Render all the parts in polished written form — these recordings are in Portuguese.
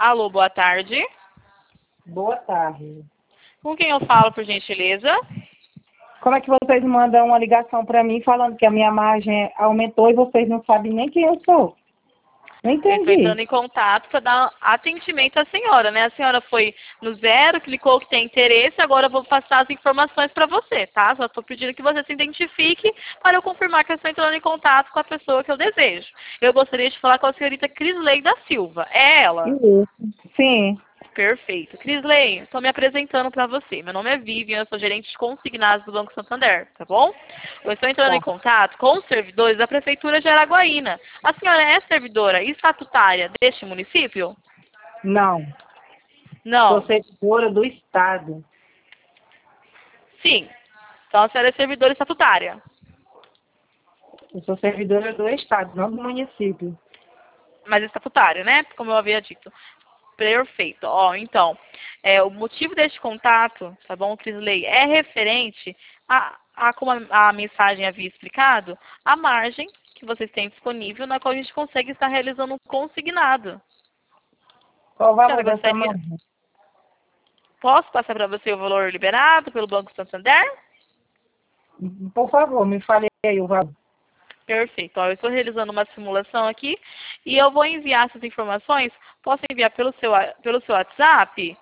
Alô, boa tarde. Boa tarde. Com quem eu falo, por gentileza? Como é que vocês mandam uma ligação para mim falando que a minha margem aumentou e vocês não sabem nem quem eu sou? Não Eu estou entrando entendi. em contato para dar atendimento à senhora, né? A senhora foi no zero, clicou que tem interesse, agora eu vou passar as informações para você, tá? Só estou pedindo que você se identifique para eu confirmar que eu estou entrando em contato com a pessoa que eu desejo. Eu gostaria de falar com a senhorita Crisley da Silva. É ela? Isso. Sim. Perfeito. Crisley, estou me apresentando para você. Meu nome é Vivian, eu sou gerente de consignados do Banco Santander, tá bom? Eu estou entrando em Tá. contato com os servidores da Prefeitura de Araguaína. A senhora é servidora estatutária deste município? Não. Sou Não. servidora do Estado. Sim. Então a senhora é servidora estatutária. Eu sou servidora do Estado, não do município. Mas estatutária, né? Como eu havia dito. Perfeito. Ó, então, o motivo deste contato, tá bom, Crisley, é referente como a mensagem havia explicado, a margem que vocês têm disponível, na qual a gente consegue estar realizando um consignado. Qual o A valor senhora dessa gostaria? margem? Posso passar para você o valor liberado pelo Banco Santander? Por favor, me fale aí o valor. Perfeito. Ó, eu estou realizando uma simulação aqui e eu vou enviar essas informações. Posso enviar pelo seu WhatsApp?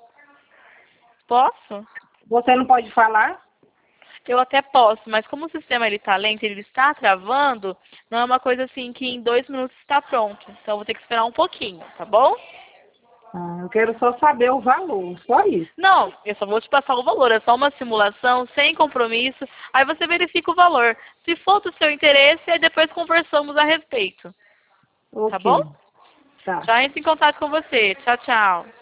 Posso? Você não pode falar? Eu até posso, mas como o sistema está lento, ele está travando, não é uma coisa assim que em 2 minutos está pronto. Então eu vou ter que esperar um pouquinho, tá bom? Eu quero só saber o valor, só isso. Não, eu só vou te passar o valor, é só uma simulação, sem compromisso. Aí você verifica o valor. Se for do seu interesse, aí depois conversamos a respeito. Tá bom? Ok. Tá. Já entro em contato com você. Tchau, tchau.